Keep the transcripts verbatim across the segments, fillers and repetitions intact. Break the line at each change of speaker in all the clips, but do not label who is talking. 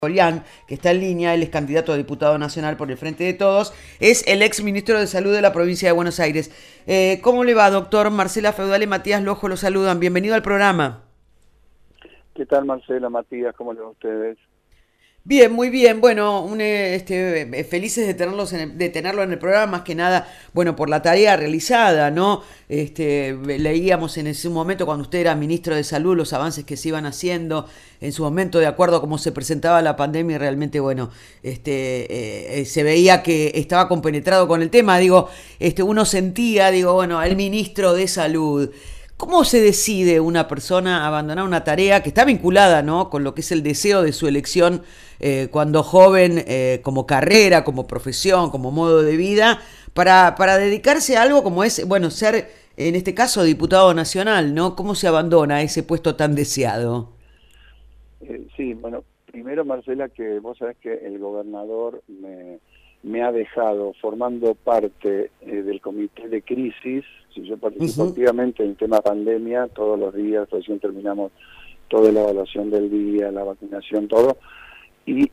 Orián, que está en línea, él es candidato a diputado nacional por el Frente de Todos, es el ex ministro de Salud de la provincia de Buenos Aires. Eh, ¿Cómo le va, doctor? Marcela Feudal y Matías Lojo lo saludan. Bienvenido al programa.
¿Qué tal, Marcela, Matías? ¿Cómo les va a ustedes?
Bien, muy bien. Bueno, un, eh, este, eh, felices de tenerlos en el- de tenerlo en el programa, más que nada, bueno, por la tarea realizada, ¿no? Este, leíamos en ese momento, cuando usted era ministro de Salud, los avances que se iban haciendo en su momento, de acuerdo a cómo se presentaba la pandemia, y realmente, bueno, este, eh, eh, se veía que estaba compenetrado con el tema. Digo, este, uno sentía, digo, bueno, el ministro de Salud. ¿Cómo se decide una persona a abandonar una tarea que está vinculada, ¿no?, con lo que es el deseo de su elección eh, cuando joven, eh, como carrera, como profesión, como modo de vida, para, para dedicarse a algo como es, bueno, ser, en este caso, diputado nacional, ¿no? ¿Cómo se abandona ese puesto tan deseado?
Eh, sí, bueno, primero, Marcela, que vos sabés que el gobernador me, me ha dejado formando parte eh, del comité de crisis. Si yo participo
Ujú.
activamente en el tema pandemia todos los días, recién terminamos toda la evaluación del día, la vacunación, todo, y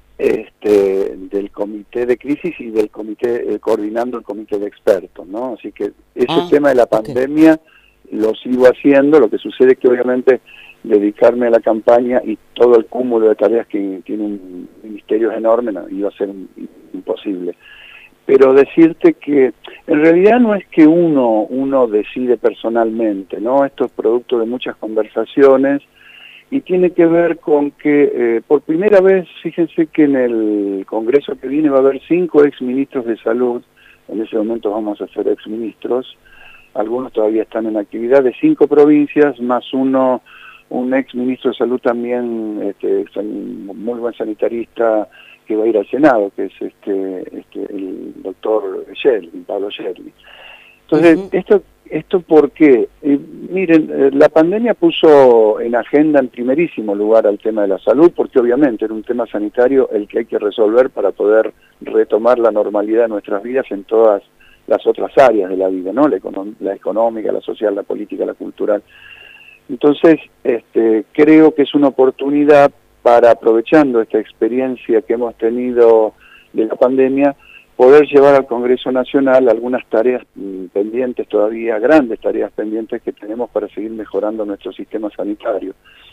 este del comité de crisis y del comité, eh, coordinando el comité de expertos, ¿no? Así que ese
Ah,
tema de la
ok.
pandemia lo sigo haciendo. Lo que sucede es que obviamente dedicarme a la campaña y todo el cúmulo de tareas que tiene un ministerio enorme, no, iba a ser imposible. Pero decirte que en realidad no es que uno uno decide personalmente, ¿no? Esto es producto de muchas conversaciones y tiene que ver con que eh, por primera vez, fíjense que en el Congreso que viene va a haber cinco exministros de salud. En ese momento vamos a ser exministros, algunos todavía están en actividad, de cinco provincias, más uno, un ex ministro de salud también, este, muy buen sanitarista, que va a ir al Senado, que es este, este el doctor Sherly, Pablo Sherly. Entonces,
Ujú.
esto, esto ¿por qué? Eh, miren, eh, la pandemia puso en agenda en primerísimo lugar al tema de la salud, porque obviamente era un tema sanitario el que hay que resolver para poder retomar la normalidad de nuestras vidas en todas las otras áreas de la vida, ¿no? La, econom la económica, la social, la política, la cultural. Entonces, este, creo que es una oportunidad para, aprovechando esta experiencia que hemos tenido de la pandemia, poder llevar al Congreso Nacional algunas tareas mmm, pendientes todavía, grandes tareas pendientes que tenemos para seguir mejorando nuestro sistema sanitario.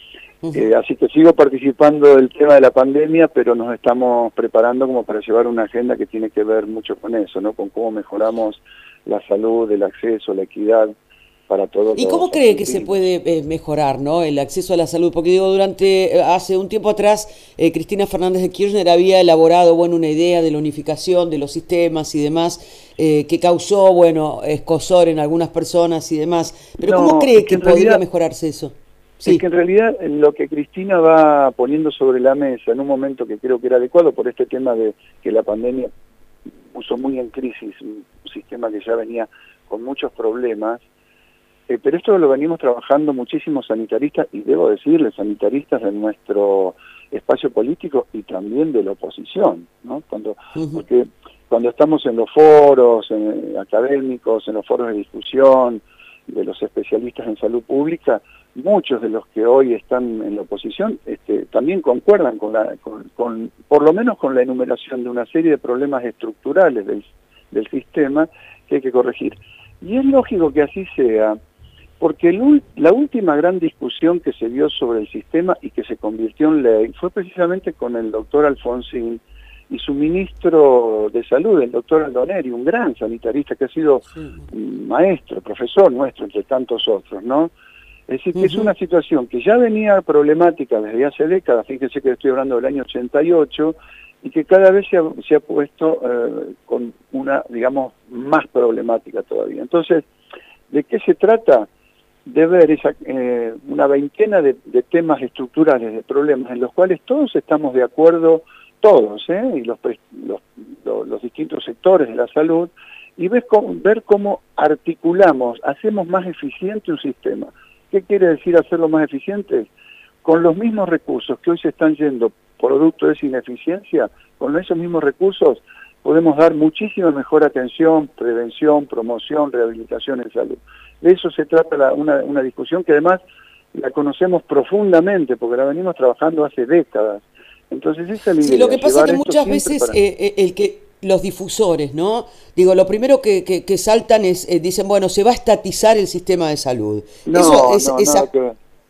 Eh,
Ujú.
así que sigo participando del tema de la pandemia, pero nos estamos preparando como para llevar una agenda que tiene que ver mucho con eso, ¿no? Con cómo mejoramos la salud, el acceso, la equidad para todos
¿Y cómo
los
cree que se
argentinos.
puede eh, mejorar, ¿no?, el acceso a la salud? Porque digo, durante, eh, hace un tiempo atrás, eh, Cristina Fernández de Kirchner había elaborado, bueno, una idea de la unificación de los sistemas y demás, eh, que causó, bueno, escozor en algunas personas y demás. Pero ¿cómo
No, es
cree
que
que
en
podría
realidad
mejorarse eso?
Es que
Sí.
en realidad lo que Cristina va poniendo sobre la mesa en un momento que creo que era adecuado por este tema de que la pandemia puso muy en crisis un sistema que ya venía con muchos problemas, eh, pero esto lo venimos trabajando muchísimos sanitaristas, y debo decirles, sanitaristas de nuestro espacio político y también de la oposición, ¿no? Cuando,
Ujú.
porque cuando estamos en los foros en, académicos, en los foros de discusión de los especialistas en salud pública, muchos de los que hoy están en la oposición este, también concuerdan con, la, con, con, por lo menos con la enumeración de una serie de problemas estructurales del, del sistema que hay que corregir. Y es lógico que así sea, porque el, la última gran discusión que se dio sobre el sistema y que se convirtió en ley fue precisamente con el doctor Alfonsín y su ministro de Salud, el doctor Aldoneri, un gran sanitarista que ha sido
Sí.
maestro, profesor nuestro, entre tantos otros, ¿no? Es decir, que es una
Ujú.
situación que ya venía problemática desde hace décadas, fíjense que estoy hablando del año ochenta y ocho, y que cada vez se ha, se ha puesto eh, con una, digamos, más problemática todavía. Entonces, ¿de qué se trata? De ver esa, eh, una veintena de, de temas estructurales, de problemas, en los cuales todos estamos de acuerdo, todos, ¿eh? Y los, los, los, los distintos sectores de la salud, y ves cómo, ver cómo articulamos, hacemos más eficiente un sistema. ¿Qué quiere decir hacerlo más eficiente? Con los mismos recursos que hoy se están yendo producto de esa ineficiencia, con esos mismos recursos podemos dar muchísima mejor atención, prevención, promoción, rehabilitación en salud. De eso se trata la, una, una discusión que además la conocemos profundamente, porque la venimos trabajando hace décadas. Entonces esa es la idea.
Sí, lo que pasa es que muchas veces
para...
eh, el que los difusores, ¿no? Digo, lo primero que, que, que saltan es, eh, dicen, bueno, se va a estatizar el sistema de salud.
No,
Eso es,
no,
esa...
nada que ver.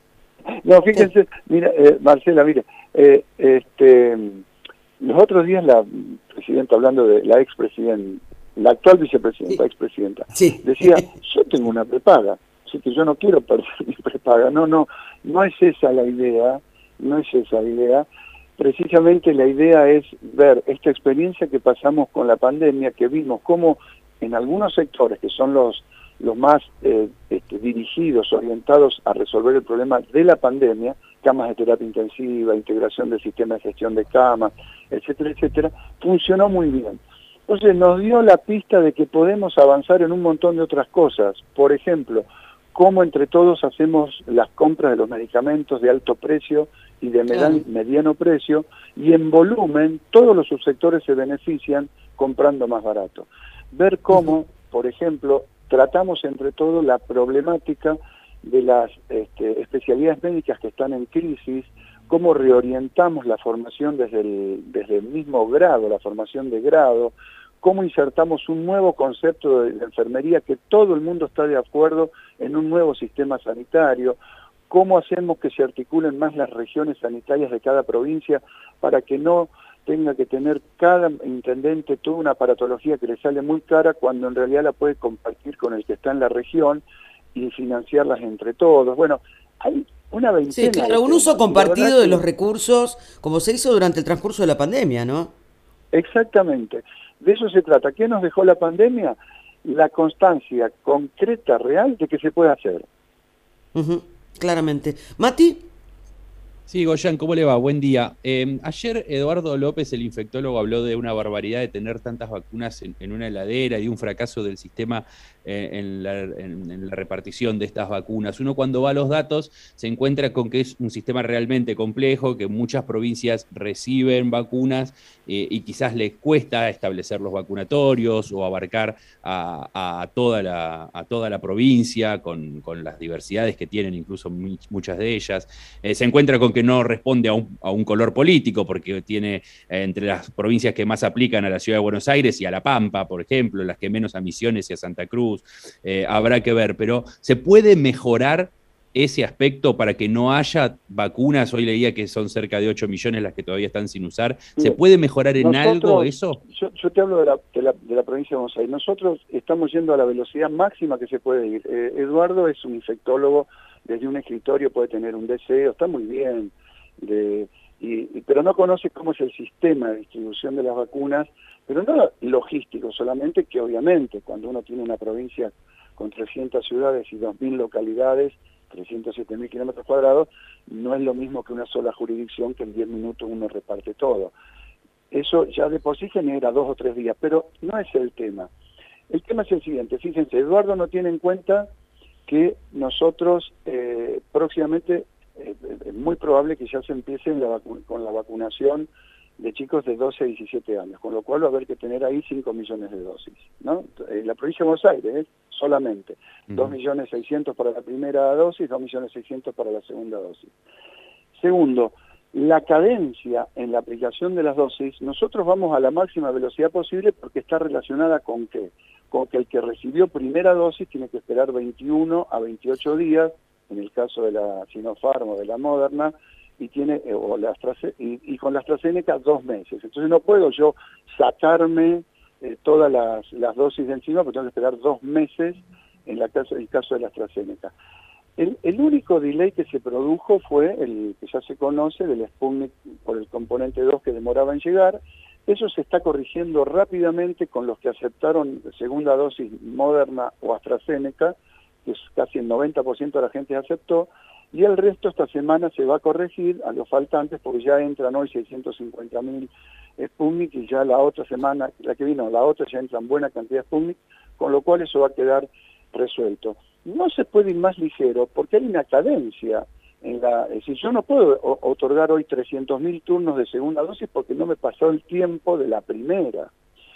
No, fíjense, mira, eh, Marcela, mire, eh, este, los otros días la presidenta, hablando de la expresidenta, la actual vicepresidenta,
Sí.
expresidenta,
Sí.
decía, yo tengo una prepaga, así que yo no quiero perder mi prepaga. No, no, no es esa la idea, no es esa la idea. Precisamente la idea es ver esta experiencia que pasamos con la pandemia, que vimos cómo en algunos sectores, que son los, los más eh, este, dirigidos, orientados a resolver el problema de la pandemia, camas de terapia intensiva, integración del sistema de gestión de camas, etcétera, etcétera, funcionó muy bien. Entonces nos dio la pista de que podemos avanzar en un montón de otras cosas. Por ejemplo, cómo entre todos hacemos las compras de los medicamentos de alto precio y de
Claro.
mediano precio, y en volumen todos los subsectores se benefician comprando más barato. Ver cómo, uh-huh. por ejemplo, tratamos entre todos la problemática de las este, especialidades médicas que están en crisis, cómo reorientamos la formación desde el, desde el mismo grado, la formación de grado, cómo insertamos un nuevo concepto de, de enfermería, que todo el mundo está de acuerdo en un nuevo sistema sanitario, cómo hacemos que se articulen más las regiones sanitarias de cada provincia para que no tenga que tener cada intendente toda una aparatología que le sale muy cara, cuando en realidad la puede compartir con el que está en la región y financiarlas entre todos. Bueno, hay una veintena.
Sí, claro, un uso compartido de los recursos, como se hizo durante el transcurso de la pandemia, ¿no?
Exactamente. De eso se trata. ¿Qué nos dejó la pandemia? La constancia concreta, real, de que se puede hacer.
Uh-huh, claramente. ¿Mati?
Sí, Goyan, ¿cómo le va? Buen día. Eh, ayer Eduardo López, el infectólogo, habló de una barbaridad de tener tantas vacunas en, en una heladera y de un fracaso del sistema eh, en, la, en, en la repartición de estas vacunas. Uno, cuando va a los datos, se encuentra con que es un sistema realmente complejo, que muchas provincias reciben vacunas eh, y quizás les cuesta establecer los vacunatorios o abarcar a, a, toda, la, a toda la provincia con, con las diversidades que tienen, incluso muchas de ellas. Eh, se encuentra con que no responde a un, a un color político, porque tiene eh, entre las provincias que más aplican a la Ciudad de Buenos Aires y a La Pampa, por ejemplo, las que menos a Misiones y a Santa Cruz, eh, habrá que ver, pero ¿se puede mejorar ese aspecto para que no haya vacunas? Hoy leía que son cerca de ocho millones las que todavía están sin usar. ¿Se
Bien.
puede mejorar en
Nosotros,
algo eso?
Yo, yo te hablo de la, de, la, de la provincia de Buenos Aires. Nosotros estamos yendo a la velocidad máxima que se puede ir. Eh, Eduardo es un infectólogo, desde un escritorio puede tener un deseo, está muy bien, de, y, y, pero no conoce cómo es el sistema de distribución de las vacunas, pero no logístico solamente, que obviamente cuando uno tiene una provincia con trescientas ciudades y dos mil localidades, trescientos siete mil kilómetros cuadrados, no es lo mismo que una sola jurisdicción, que en diez minutos uno reparte todo. Eso ya de por sí genera dos o tres días, pero no es el tema. El tema es el siguiente, fíjense, Eduardo no tiene en cuenta que nosotros eh, próximamente eh, es muy probable que ya se empiece en la con la vacunación de chicos de doce a diecisiete años, con lo cual va a haber que tener ahí cinco millones de dosis, ¿no? En la provincia de Buenos Aires, ¿eh? solamente, uh-huh. dos millones seiscientos para la primera dosis, dos millones seiscientos para la segunda dosis. Segundo, la cadencia en la aplicación de las dosis, nosotros vamos a la máxima velocidad posible porque está relacionada con qué, con que el que recibió primera dosis tiene que esperar veintiuno a veintiocho días, en el caso de la Sinopharm o de la Moderna, y tiene eh, o la y, y con la AstraZeneca dos meses. Entonces no puedo yo sacarme eh, todas las, las dosis de encima, porque tengo que esperar dos meses en la caso, el caso de la AstraZeneca. El, el único delay que se produjo fue el que ya se conoce del Sputnik por el componente dos que demoraba en llegar. Eso se está corrigiendo rápidamente con los que aceptaron segunda dosis Moderna o AstraZeneca, que es casi el noventa por ciento de la gente aceptó, y el resto esta semana se va a corregir a los faltantes, porque ya entran hoy seiscientos cincuenta mil Sputnik, y ya la otra semana, la que vino, la otra ya entran buena cantidad de Sputnik, con lo cual eso va a quedar resuelto. No se puede ir más ligero, porque hay una cadencia. En la, es decir, yo no puedo otorgar hoy trescientos mil turnos de segunda dosis porque no me pasó el tiempo de la primera.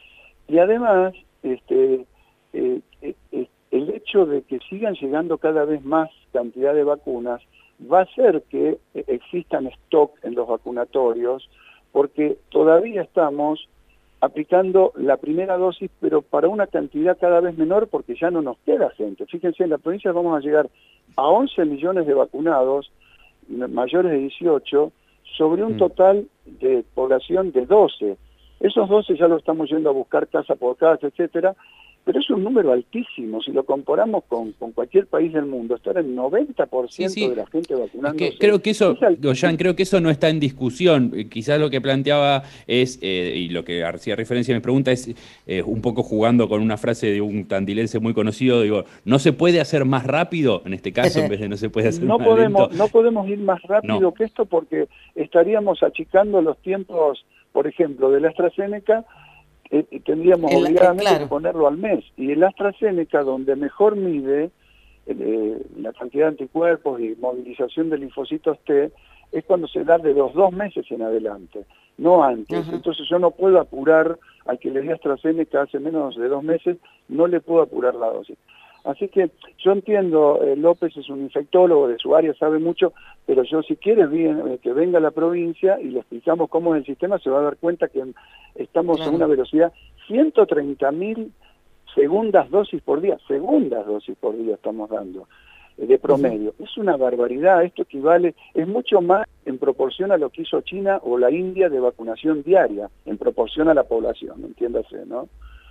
Y además, este, eh, eh, el hecho de que sigan llegando cada vez más cantidad de vacunas va a hacer que existan stock en los vacunatorios, porque todavía estamos aplicando la primera dosis, pero para una cantidad cada vez menor, porque ya no nos queda gente. Fíjense, en la provincia vamos a llegar a once millones de vacunados, mayores de dieciocho, sobre un total de población de doce. Esos doce ya lo estamos yendo a buscar casa por casa, etcétera, pero es un número altísimo. Si lo comparamos con, con cualquier país del mundo, estar en noventa por ciento sí, sí. de la gente vacunándose.
Es que creo que eso, Goyan, creo que eso no está en discusión. Quizás lo que planteaba es, eh, y lo que hacía referencia a mi pregunta es, eh, un poco jugando con una frase de un tandilense muy conocido, digo, ¿no se puede hacer más rápido? En este caso, en vez de no se puede hacer
no
más
podemos,
lento.
No podemos ir más rápido no. que esto, porque estaríamos achicando los tiempos, por ejemplo, de la AstraZeneca. Eh, tendríamos el, obligadamente eh, claro. que ponerlo al mes. Y el AstraZeneca, donde mejor mide eh, la cantidad de anticuerpos y movilización de linfocitos T, es cuando se da de los dos meses en adelante, no antes. Uh-huh. Entonces yo no puedo apurar al que le di AstraZeneca hace menos de dos meses, no le puedo apurar la dosis. Así que yo entiendo, eh, López es un infectólogo de su área, sabe mucho, pero yo si quiere bien, eh, que venga a la provincia y le explicamos cómo es el sistema, se va a dar cuenta que estamos claro. a una velocidad ciento treinta mil segundas dosis por día, segundas dosis por día estamos dando, eh, de promedio. Uh-huh. Es una barbaridad, esto equivale, es mucho más en proporción a lo que hizo China o la India de vacunación diaria, en proporción a la población, entiéndase, ¿no?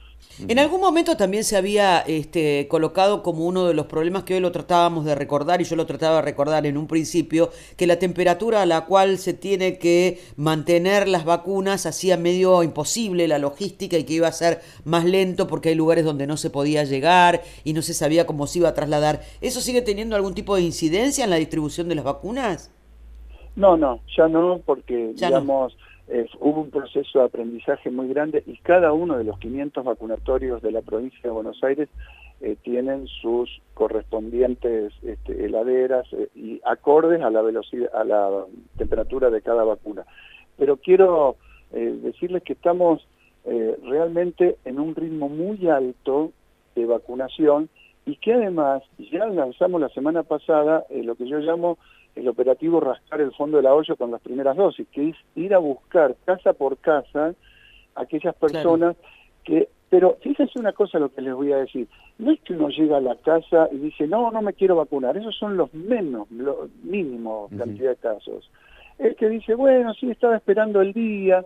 En algún momento también se había este, colocado como uno de los problemas que hoy lo tratábamos de recordar, y yo lo trataba de recordar en un principio, que la temperatura a la cual se tiene que mantener las vacunas hacía medio imposible la logística y que iba a ser más lento porque hay lugares donde no se podía llegar y no se sabía cómo se iba a trasladar. ¿Eso sigue teniendo algún tipo de incidencia en la distribución de las vacunas?
No, no, ya no, porque
ya
digamos...
No.
Eh, hubo un proceso de aprendizaje muy grande y cada uno de los quinientos vacunatorios de la provincia de Buenos Aires eh, tienen sus correspondientes este, heladeras eh, y acordes a la velocidad, a la temperatura de cada vacuna. Pero quiero eh, decirles que estamos eh, realmente en un ritmo muy alto de vacunación y que además ya lanzamos la semana pasada eh, lo que yo llamo el operativo rascar el fondo de la olla con las primeras dosis, que es ir a buscar casa por casa a aquellas personas claro. que... Pero fíjense una cosa lo que les voy a decir, no es que uno llega a la casa y dice, no, no me quiero vacunar, esos son los menos, los mínimos uh-huh. cantidad de casos. El que dice, bueno, sí, estaba esperando el día,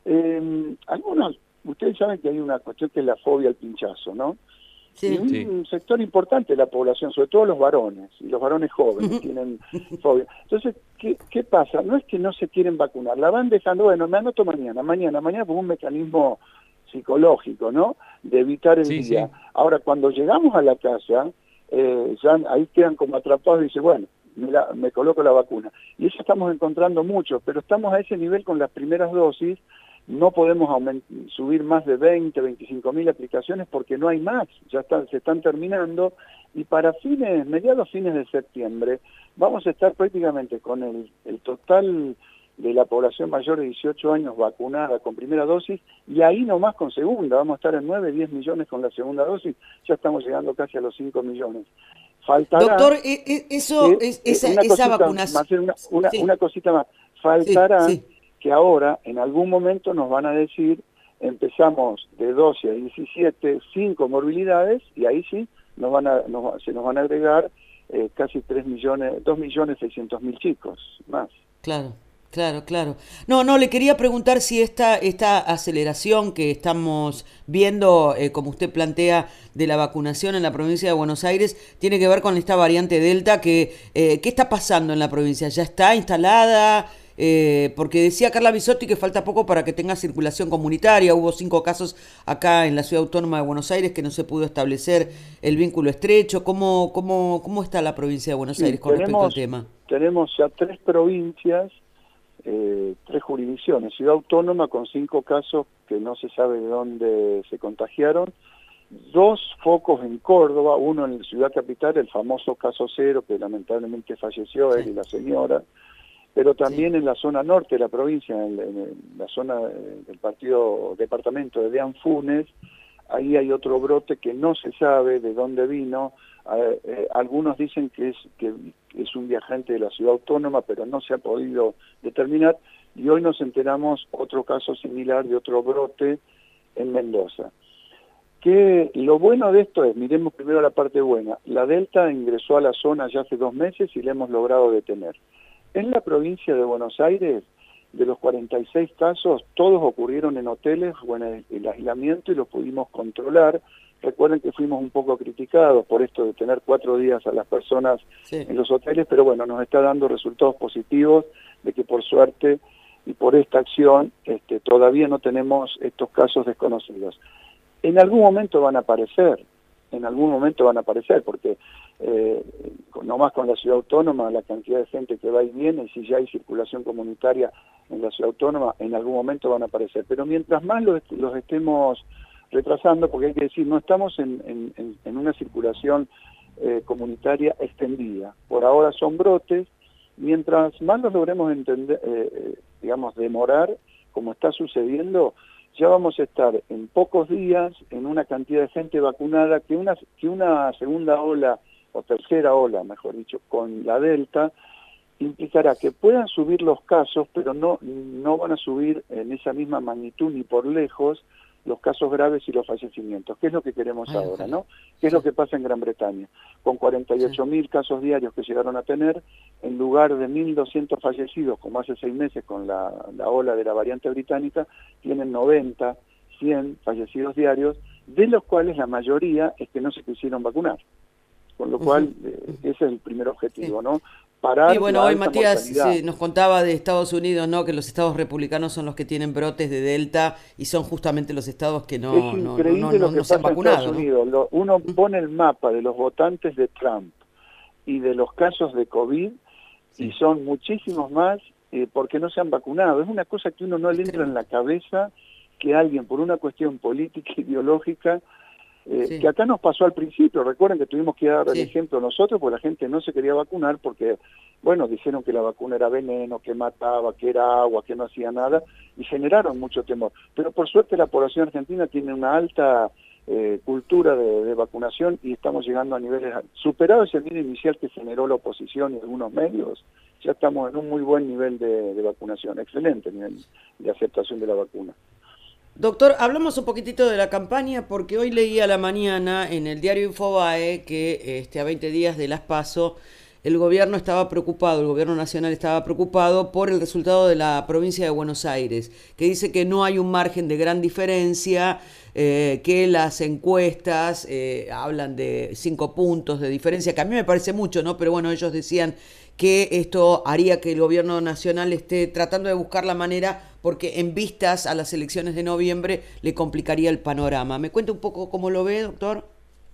eh, algunos, ustedes saben que hay una cuestión que es la fobia al pinchazo, ¿no? Sí, y un sí. sector importante de la población, sobre todo los varones, y los varones jóvenes tienen fobia. Entonces, ¿qué, ¿qué pasa? No es que no se quieren vacunar, la van dejando, bueno, me anoto mañana, mañana, mañana, como un mecanismo psicológico, ¿no? De evitar el sí, día. Sí. Ahora, cuando llegamos a la casa, eh, ya ahí quedan como atrapados y dicen, bueno, me, la, me coloco la vacuna. Y eso estamos encontrando mucho, pero estamos a ese nivel con las primeras dosis. No podemos aument- subir más de veinte, veinticinco mil aplicaciones porque no hay más, ya están, se están terminando y para fines, mediados fines de septiembre, vamos a estar prácticamente con el, el total de la población mayor de dieciocho años vacunada con primera dosis y ahí nomás con segunda, vamos a estar en nueve, diez millones con la segunda dosis, ya estamos llegando casi a los cinco millones. Faltará,
Doctor, eso,
que,
es, esa,
una
esa
cosita,
vacunación...
Una, una,
sí.
una cosita más, faltará...
Sí, sí.
que ahora en algún momento nos van a decir, empezamos de doce a diecisiete, sin comorbilidades, y ahí sí nos van a, nos, se nos van a agregar eh, casi tres millones, dos millones seiscientos mil chicos más.
Claro. Claro, claro. No, no, le quería preguntar si esta, esta aceleración que estamos viendo, eh, como usted plantea, de la vacunación en la provincia de Buenos Aires, tiene que ver con esta variante Delta, que eh, ¿qué está pasando en la provincia? ¿Ya está instalada? Eh, porque decía Carla Bisotti que falta poco para que tenga circulación comunitaria. Hubo cinco casos acá en la Ciudad Autónoma de Buenos Aires que no se pudo establecer el vínculo estrecho. ¿Cómo, cómo, cómo está la provincia de Buenos sí, Aires con
tenemos,
respecto al tema?
Tenemos ya tres provincias, eh, tres jurisdicciones. Ciudad Autónoma con cinco casos que no se sabe de dónde se contagiaron. Dos focos en Córdoba, uno en la ciudad capital, el famoso caso cero que lamentablemente falleció él sí. y la señora. Pero también sí. en la zona norte de la provincia, en, en la zona del partido departamento de Deán Funes, ahí hay otro brote que no se sabe de dónde vino. Eh, eh, algunos dicen que es, que es un viajante de la Ciudad Autónoma, pero no se ha podido determinar. y hoy nos enteramos otro caso similar de otro brote en Mendoza. Que lo bueno de esto es, miremos primero la parte buena, la Delta ingresó a la zona ya hace dos meses y la hemos logrado detener. En la provincia de Buenos Aires, de los cuarenta y seis casos, todos ocurrieron en hoteles o en el, el aislamiento y los pudimos controlar. Recuerden que fuimos un poco criticados por esto de tener cuatro días a las personas sí. en los hoteles, pero bueno, nos está dando resultados positivos de que por suerte y por esta acción este, todavía no tenemos estos casos desconocidos. En algún momento van a aparecer, en algún momento van a aparecer, porque eh, nomás con la ciudad autónoma, la cantidad de gente que va y viene, y si ya hay circulación comunitaria en la ciudad autónoma, en algún momento van a aparecer. Pero mientras más los, los estemos retrasando, porque hay que decir, no estamos en, en, en una circulación eh, comunitaria extendida. Por ahora son brotes, mientras más los logremos entender, eh, digamos, demorar, como está sucediendo, ya vamos a estar en pocos días en una cantidad de gente vacunada que una, que una segunda ola, o tercera ola, mejor dicho, con la Delta, implicará que puedan subir los casos, pero no, no van a subir en esa misma magnitud ni por lejos los casos graves y los fallecimientos. ¿Qué es lo que queremos Ay, ahora, no? ¿Qué es lo que pasa en Gran Bretaña? Con cuarenta y ocho mil sí. casos diarios que llegaron a tener, en lugar de mil doscientos fallecidos, como hace seis meses con la, la ola de la variante británica, tienen noventa, cien fallecidos diarios, de los cuales la mayoría es que no se quisieron vacunar. Con lo cual, uh-huh. eh, ese es el primer objetivo, sí. ¿no?
Parar y bueno, hoy Matías sí, nos contaba de Estados Unidos, ¿no? Que los estados republicanos son los que tienen brotes de Delta y son justamente los estados que no,
es
no,
increíble
no,
no,
no,
lo que
no se han
pasa
vacunado.
En Estados Unidos. Lo, uno pone el mapa de los votantes de Trump y de los casos de COVID sí. y son muchísimos más eh, porque no se han vacunado. Es una cosa que uno no le entra en la cabeza que alguien por una cuestión política, ideológica, Eh, sí. que acá nos pasó al principio. Recuerden que tuvimos que dar sí. el ejemplo nosotros porque la gente no se quería vacunar porque, bueno, dijeron que la vacuna era veneno, que mataba, que era agua, que no hacía nada y generaron mucho temor. Pero por suerte la población argentina tiene una alta eh, cultura de, de vacunación y estamos llegando a niveles superados ese nivel inicial que generó la oposición y algunos medios. Ya estamos en un muy buen nivel de, de vacunación, excelente nivel de aceptación de la vacuna.
Doctor, hablamos un poquitito de la campaña porque hoy leí a la mañana en el diario Infobae que este, a veinte días de las PASO el gobierno estaba preocupado, el gobierno nacional estaba preocupado por el resultado de la provincia de Buenos Aires, que dice que no hay un margen de gran diferencia, eh, que las encuestas eh, hablan de cinco puntos de diferencia, que a mí me parece mucho, ¿no? Pero bueno, ellos decían que esto haría que el gobierno nacional esté tratando de buscar la manera, porque en vistas a las elecciones de noviembre le complicaría el panorama. ¿Me cuenta un poco cómo lo ve, doctor?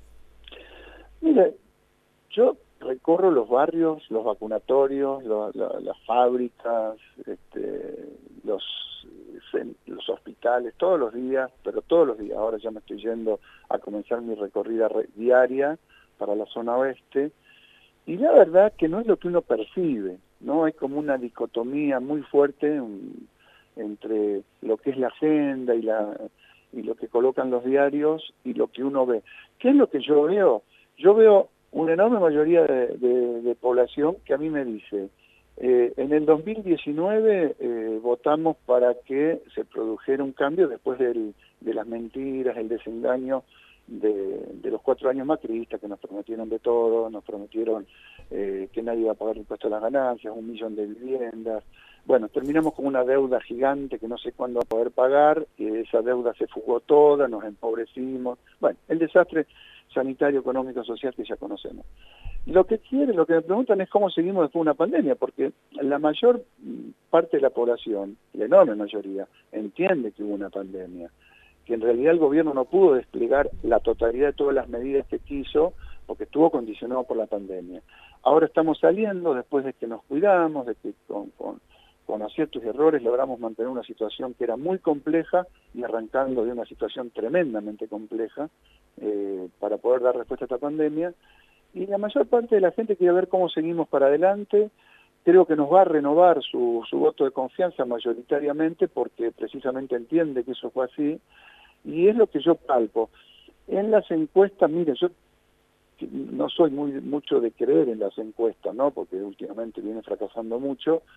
Mire, yo recorro los barrios, los vacunatorios, lo, lo, las fábricas, este, los, los hospitales, todos los días, pero todos los días. Ahora ya me estoy yendo a comenzar mi recorrida re, diaria para la zona oeste. Y la verdad que no es lo que uno percibe, ¿no? Hay como una dicotomía muy fuerte um, entre lo que es la agenda y, la, y lo que colocan los diarios y lo que uno ve. ¿Qué es lo que yo veo? Yo veo una enorme mayoría de, de, de población que a mí me dice, eh, en el dos mil diecinueve eh, votamos para que se produjera un cambio después del, de las mentiras, el desengaño de, de los cuatro años macristas que nos prometieron de todo, nos prometieron eh, que nadie iba a pagar el impuesto a las ganancias, un millón de viviendas. Bueno, terminamos con una deuda gigante que no sé cuándo va a poder pagar, y esa deuda se fugó toda, nos empobrecimos. Bueno, el desastre sanitario, económico, social que ya conocemos. Lo que quieren, lo que me preguntan es cómo seguimos después de una pandemia, porque la mayor parte de la población, la enorme mayoría, entiende que hubo una pandemia, que en realidad el gobierno no pudo desplegar la totalidad de todas las medidas que quiso, porque estuvo condicionado por la pandemia. Ahora estamos saliendo, después de que nos cuidamos, de que con, con, con aciertos y errores logramos mantener una situación que era muy compleja y arrancando de una situación tremendamente compleja eh, para poder dar respuesta a esta pandemia. Y la mayor parte de la gente quiere ver cómo seguimos para adelante. Creo que nos va a renovar su, su voto de confianza mayoritariamente porque precisamente entiende que eso fue así. Y es lo que yo palpo. En las encuestas, mire, yo no soy muy mucho de creer en las encuestas, ¿no? Porque últimamente viene fracasando mucho,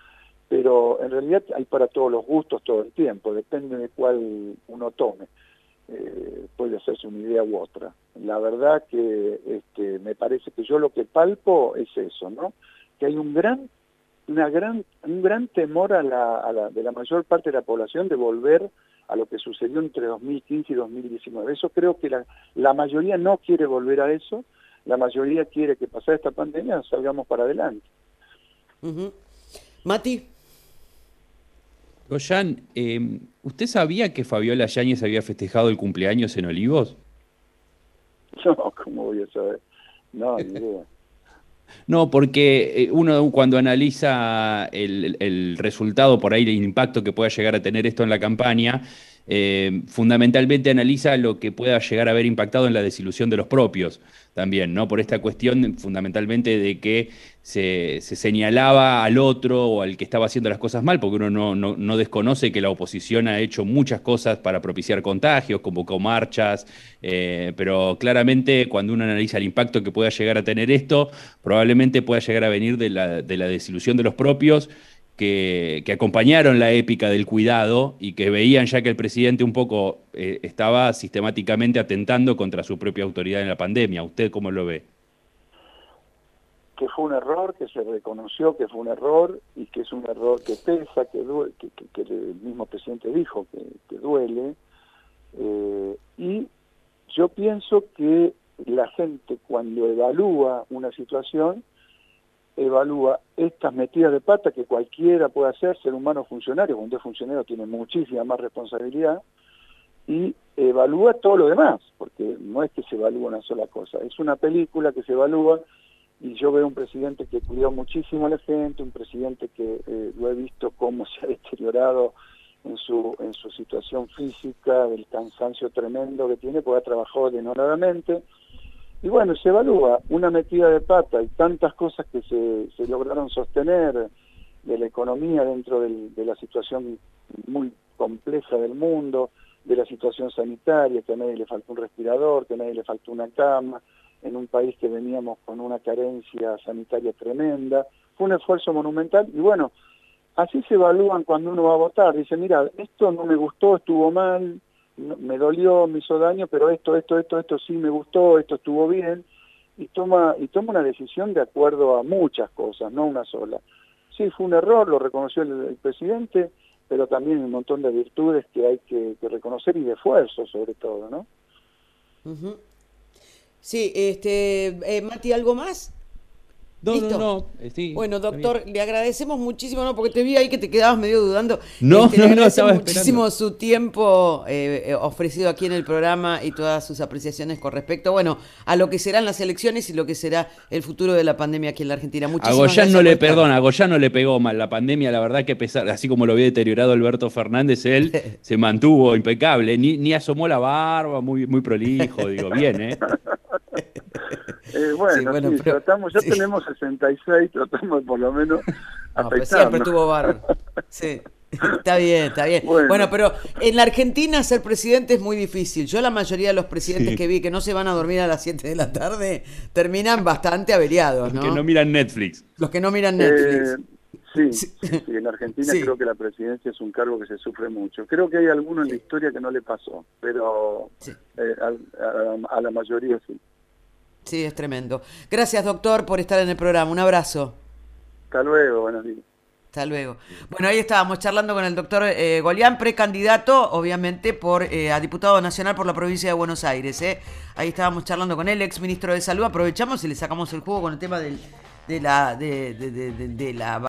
pero en realidad hay para todos los gustos todo el tiempo, depende de cuál uno tome. Eh, puede hacerse una idea u otra. La verdad que este, me parece que yo lo que palpo es eso, ¿no? Que hay un gran, una gran, un gran temor a la, a la, de la mayor parte de la población de volver a lo que sucedió entre dos mil quince y dos mil diecinueve. Eso creo que la, la mayoría no quiere volver a eso, la mayoría quiere que pasada esta pandemia salgamos para adelante.
Uh-huh. Mati.
Goyan, eh, ¿usted sabía que Fabiola Yáñez había festejado el cumpleaños en Olivos?
No, ¿cómo voy a saber? No, ni idea.
No, porque uno cuando analiza el, el resultado, por ahí el impacto que pueda llegar a tener esto en la campaña, eh, fundamentalmente analiza lo que pueda llegar a haber impactado en la desilusión de los propios también, ¿no? Por esta cuestión fundamentalmente de que se, se señalaba al otro o al que estaba haciendo las cosas mal, porque uno no, no, no desconoce que la oposición ha hecho muchas cosas para propiciar contagios, convocó marchas, eh, pero claramente cuando uno analiza el impacto que pueda llegar a tener esto, probablemente pueda llegar a venir de la, de la desilusión de los propios, Que, que acompañaron la épica del cuidado y que veían ya que el presidente un poco eh, estaba sistemáticamente atentando contra su propia autoridad en la pandemia. ¿Usted cómo lo ve?
Que fue un error, que se reconoció que fue un error y que es un error que pesa, que, duele, que, que, que el mismo presidente dijo que, que duele. Eh, y yo pienso que la gente cuando evalúa una situación, evalúa estas metidas de pata que cualquiera puede hacer, ser humano funcionario, cuando es funcionario tiene muchísima más responsabilidad, y evalúa todo lo demás, porque no es que se evalúa una sola cosa, es una película que se evalúa, y yo veo un presidente que cuidó muchísimo a la gente, un presidente que eh, lo he visto cómo se ha deteriorado en su, en su situación física, del cansancio tremendo que tiene, porque ha trabajado denodadamente. Y bueno, se evalúa una metida de pata y tantas cosas que se, se lograron sostener de la economía dentro del, de la situación muy compleja del mundo, de la situación sanitaria, que a nadie le faltó un respirador, que a nadie le faltó una cama, en un país que veníamos con una carencia sanitaria tremenda. Fue un esfuerzo monumental y bueno, así se evalúan cuando uno va a votar. Dice, mira, esto no me gustó, estuvo mal, me dolió, me hizo daño, pero esto, esto, esto, esto sí me gustó, esto estuvo bien, y toma, y toma una decisión de acuerdo a muchas cosas, no una sola. Sí, fue un error, lo reconoció el, el presidente, pero también un montón de virtudes que hay que, que reconocer y de esfuerzo sobre todo, ¿no?
Uh-huh. Sí, este, eh, Mati, ¿algo más?
No,
¿Listo?
no, no. Eh, sí,
bueno, doctor, le agradecemos muchísimo, ¿no? Porque te vi ahí que te quedabas medio dudando.
No,
este,
no,
le
no, estaba
muchísimo
esperando.
su tiempo eh, eh, ofrecido aquí en el programa y todas sus apreciaciones con respecto, bueno, a lo que serán las elecciones y lo que será el futuro de la pandemia aquí en la Argentina.
A
Muchísimas
Goyan
gracias
no
por
le,
estar.
perdón, a Goyan no le pegó mal la pandemia, la verdad que pesar, así como lo había deteriorado Alberto Fernández, él se mantuvo impecable, ni, ni asomó la barba, muy, muy prolijo, digo, bien, ¿eh?
Eh, bueno,
Sí, bueno,
sí,
pero-
tratamos, ya
sí.
tenemos sesenta y seis, tratamos por lo menos
No, pero siempre
afeitarnos.
tuvo barba. Sí. Está bien, está bien. Bueno.
Bueno.
pero en la Argentina ser presidente es muy difícil. Yo la mayoría de los presidentes
Sí.
que vi que no se van a dormir a las siete de la tarde terminan bastante averiados, ¿no?
Que no miran Netflix.
Los que no miran Netflix.
Eh, sí,
Sí.
sí, sí, en Argentina
Sí.
creo que la presidencia es un cargo que se sufre mucho. Creo que hay alguno en la historia que no le pasó, pero
Sí.
eh, a, a- a la mayoría sí.
Sí, es tremendo. Gracias, doctor, por estar en el programa. Un abrazo.
Hasta luego, buenos días.
Hasta luego. Bueno, ahí estábamos charlando con el doctor eh, Golián, precandidato, obviamente, por eh, a diputado nacional por la provincia de Buenos Aires. ¿eh? Ahí estábamos charlando con él, ex ministro de Salud. Aprovechamos y le sacamos el jugo con el tema del, de la de, de, de, de, de la